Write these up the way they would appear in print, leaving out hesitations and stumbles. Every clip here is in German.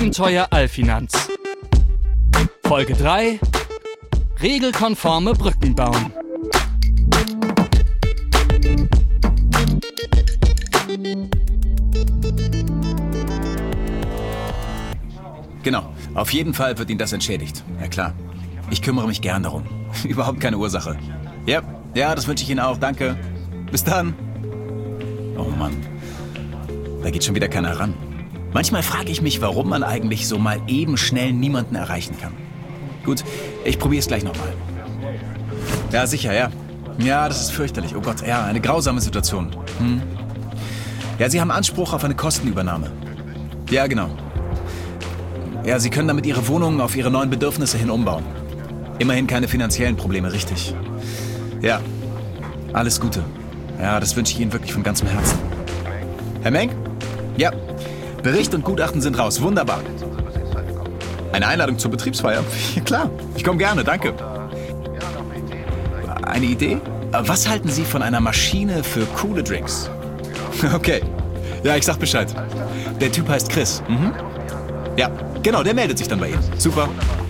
Abenteuer Allfinanz. Folge 3: Regelkonforme Brücken bauen. Genau, auf jeden Fall wird Ihnen das entschädigt. Ja klar, ich kümmere mich gern darum. Überhaupt keine Ursache. Ja, das wünsche ich Ihnen auch, danke. Bis dann. Oh Mann, da geht schon wieder keiner ran. Manchmal frage ich mich, warum man eigentlich so mal eben schnell niemanden erreichen kann. Gut, ich probiere es gleich nochmal. Ja, sicher, ja. Ja, das ist fürchterlich. Oh Gott, ja, eine grausame Situation. Ja, Sie haben Anspruch auf eine Kostenübernahme. Ja, genau. Ja, Sie können damit Ihre Wohnung auf Ihre neuen Bedürfnisse hin umbauen. Immerhin keine finanziellen Probleme, richtig. Ja, alles Gute. Ja, das wünsche ich Ihnen wirklich von ganzem Herzen. Herr Menk? Ja, Bericht und Gutachten sind raus. Wunderbar. Eine Einladung zur Betriebsfeier? Ja, klar, ich komme gerne, danke. Eine Idee? Was halten Sie von einer Maschine für coole Drinks? Okay, ja, ich sag Bescheid. Der Typ heißt Chris. Ja, genau, der meldet sich dann bei Ihnen. Super.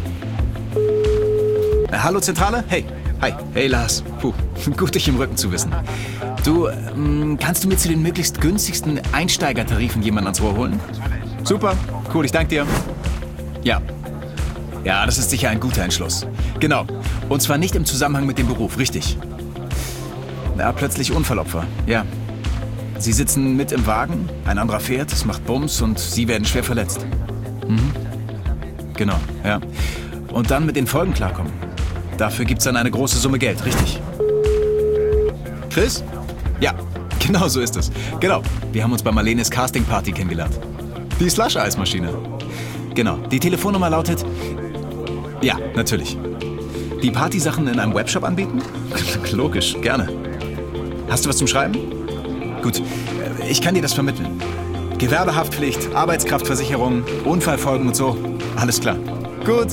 Hallo Zentrale? Hey. Hi. Hey Lars. Puh, gut dich im Rücken zu wissen. Du, kannst du mir zu den möglichst günstigsten Einsteigertarifen jemanden ans Rohr holen? Super, cool, ich danke dir. Ja. Ja, das ist sicher ein guter Entschluss. Genau. Und zwar nicht im Zusammenhang mit dem Beruf, richtig. Ja, plötzlich Unfallopfer. Ja. Sie sitzen mit im Wagen, ein anderer fährt, es macht Bums und Sie werden schwer verletzt. Genau, ja. Und dann mit den Folgen klarkommen. Dafür gibt's dann eine große Summe Geld, richtig. Chris? Ja, genau so ist es. Genau, wir haben uns bei Marlenes Casting-Party kennengelernt. Die Slush-Eismaschine. Genau, die Telefonnummer lautet... Ja, natürlich. Die Partysachen in einem Webshop anbieten? Logisch, gerne. Hast du was zum Schreiben? Gut, ich kann dir das vermitteln. Gewerbehaftpflicht, Arbeitskraftversicherung, Unfallfolgen und so. Alles klar. Gut.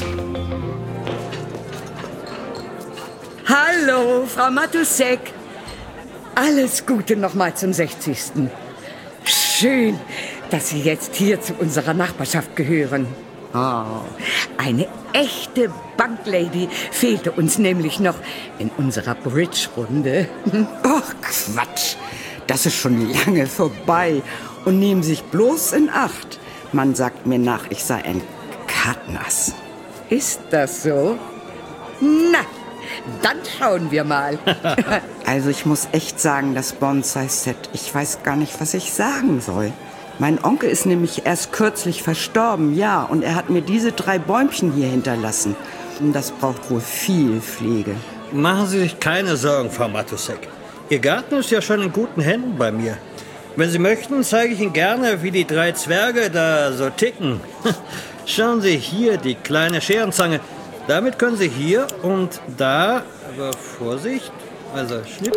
Hallo, Frau Matusek. Alles Gute nochmal zum 60. Schön, dass Sie jetzt hier zu unserer Nachbarschaft gehören. Oh, eine echte Banklady fehlte uns nämlich noch in unserer Bridge-Runde. Ach, Quatsch. Das ist schon lange vorbei. Und nehmen sich bloß in Acht. Man sagt mir nach, ich sei ein Katnass. Ist das so? Na, dann schauen wir mal. Also ich muss echt sagen, das Bonsai-Set, ich weiß gar nicht, was ich sagen soll. Mein Onkel ist nämlich erst kürzlich verstorben, ja, und er hat mir diese 3 Bäumchen hier hinterlassen. Und das braucht wohl viel Pflege. Machen Sie sich keine Sorgen, Frau Matusek. Ihr Garten ist ja schon in guten Händen bei mir. Wenn Sie möchten, zeige ich Ihnen gerne, wie die 3 Zwerge da so ticken. Schauen Sie hier, die kleine Scherenzange. Damit können Sie hier und da, aber Vorsicht, also schnipp.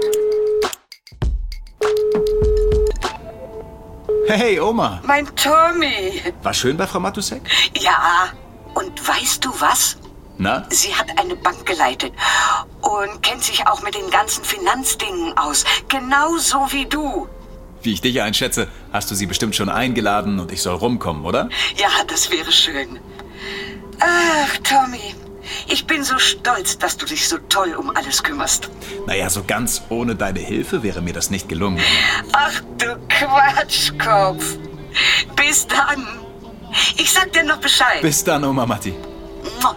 Hey, Oma. Mein Tommy. War schön bei Frau Matusek? Ja, und weißt du was? Na? Sie hat eine Bank geleitet und kennt sich auch mit den ganzen Finanzdingen aus. Genauso wie du. Wie ich dich einschätze, hast du sie bestimmt schon eingeladen und ich soll rumkommen, oder? Ja, das wäre schön. Ach, Tommy, ich bin so stolz, dass du dich so toll um alles kümmerst. Naja, so ganz ohne deine Hilfe wäre mir das nicht gelungen. Ach, du Quatschkopf. Bis dann. Ich sag dir noch Bescheid. Bis dann, Oma Matti. Mua.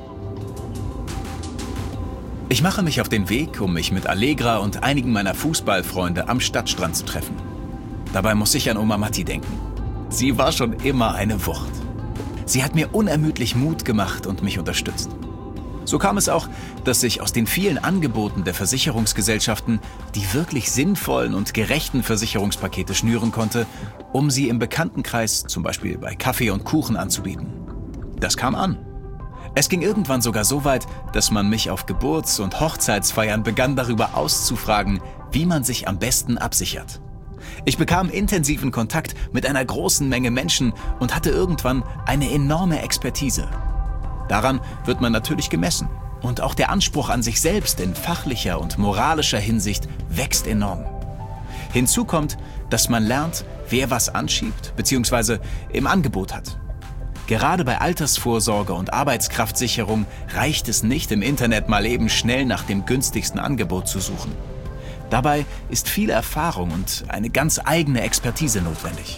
Ich mache mich auf den Weg, um mich mit Allegra und einigen meiner Fußballfreunde am Stadtstrand zu treffen. Dabei muss ich an Oma Matti denken. Sie war schon immer eine Wucht. Sie hat mir unermüdlich Mut gemacht und mich unterstützt. So kam es auch, dass ich aus den vielen Angeboten der Versicherungsgesellschaften die wirklich sinnvollen und gerechten Versicherungspakete schnüren konnte, um sie im Bekanntenkreis, zum Beispiel bei Kaffee und Kuchen, anzubieten. Das kam an. Es ging irgendwann sogar so weit, dass man mich auf Geburts- und Hochzeitsfeiern begann, darüber auszufragen, wie man sich am besten absichert. Ich bekam intensiven Kontakt mit einer großen Menge Menschen und hatte irgendwann eine enorme Expertise. Daran wird man natürlich gemessen. Und auch der Anspruch an sich selbst in fachlicher und moralischer Hinsicht wächst enorm. Hinzu kommt, dass man lernt, wer was anschiebt bzw. im Angebot hat. Gerade bei Altersvorsorge und Arbeitskraftsicherung reicht es nicht, im Internet mal eben schnell nach dem günstigsten Angebot zu suchen. Dabei ist viel Erfahrung und eine ganz eigene Expertise notwendig.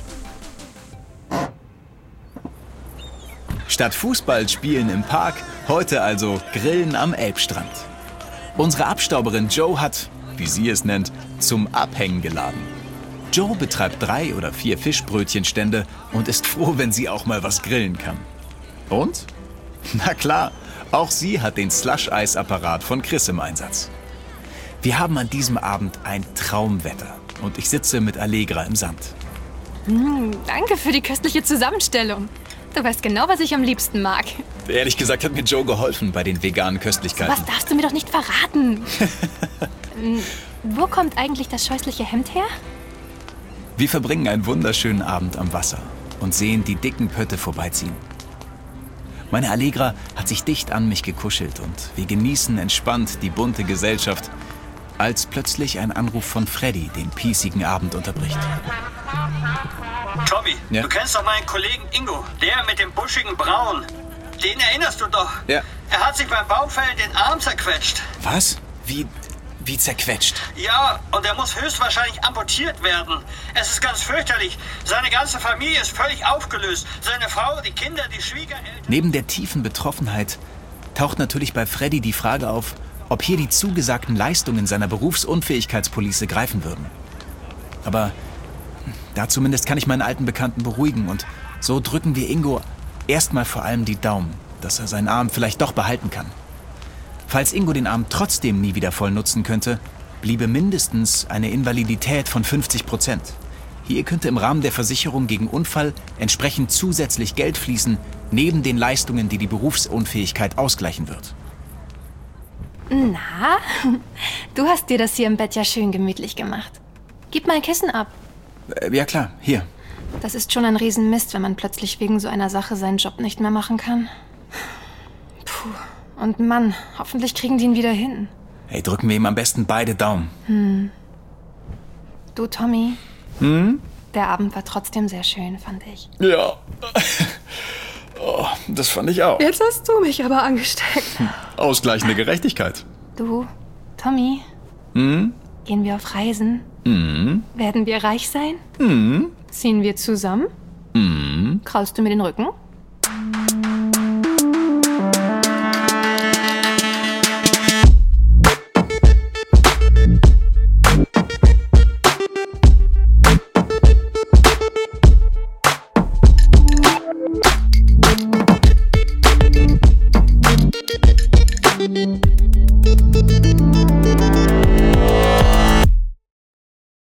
Statt Fußball spielen im Park, heute also Grillen am Elbstrand. Unsere Abstauberin Joe hat, wie sie es nennt, zum Abhängen geladen. Joe betreibt 3 oder 4 Fischbrötchenstände und ist froh, wenn sie auch mal was grillen kann. Und? Na klar, auch sie hat den Slush-Eis-Apparat von Chris im Einsatz. Wir haben an diesem Abend ein Traumwetter und ich sitze mit Allegra im Sand. Danke für die köstliche Zusammenstellung. Du weißt genau, was ich am liebsten mag. Ehrlich gesagt hat mir Joe geholfen bei den veganen Köstlichkeiten. Was darfst du mir doch nicht verraten? Wo kommt eigentlich das scheußliche Hemd her? Wir verbringen einen wunderschönen Abend am Wasser und sehen die dicken Pötte vorbeiziehen. Meine Allegra hat sich dicht an mich gekuschelt und wir genießen entspannt die bunte Gesellschaft, als plötzlich ein Anruf von Freddy den piesigen Abend unterbricht. Tommy, Ja? du kennst doch meinen Kollegen Ingo, der mit dem buschigen Braun. Den erinnerst du doch. Ja. Er hat sich beim Baumfällen den Arm zerquetscht. Was? Wie zerquetscht? Ja, und er muss höchstwahrscheinlich amputiert werden. Es ist ganz fürchterlich. Seine ganze Familie ist völlig aufgelöst. Seine Frau, die Kinder, die Schwiegereltern. Neben der tiefen Betroffenheit taucht natürlich bei Freddy die Frage auf, ob hier die zugesagten Leistungen seiner Berufsunfähigkeitspolice greifen würden. Aber da zumindest kann ich meinen alten Bekannten beruhigen und so drücken wir Ingo erstmal vor allem die Daumen, dass er seinen Arm vielleicht doch behalten kann. Falls Ingo den Arm trotzdem nie wieder voll nutzen könnte, bliebe mindestens eine Invalidität von 50%. Hier könnte im Rahmen der Versicherung gegen Unfall entsprechend zusätzlich Geld fließen, neben den Leistungen, die die Berufsunfähigkeit ausgleichen wird. Na, du hast dir das hier im Bett ja schön gemütlich gemacht. Gib mal ein Kissen ab. Ja klar, hier. Das ist schon ein Riesenmist, wenn man plötzlich wegen so einer Sache seinen Job nicht mehr machen kann. Puh. Und Mann, hoffentlich kriegen die ihn wieder hin. Hey, drücken wir ihm am besten beide Daumen. Du, Tommy? Der Abend war trotzdem sehr schön, fand ich. Ja. Oh, das fand ich auch. Jetzt hast du mich aber angesteckt. Ausgleichende Gerechtigkeit. Du, Tommy? Gehen wir auf Reisen? Werden wir reich sein? Ziehen wir zusammen? Kraulst du mir den Rücken?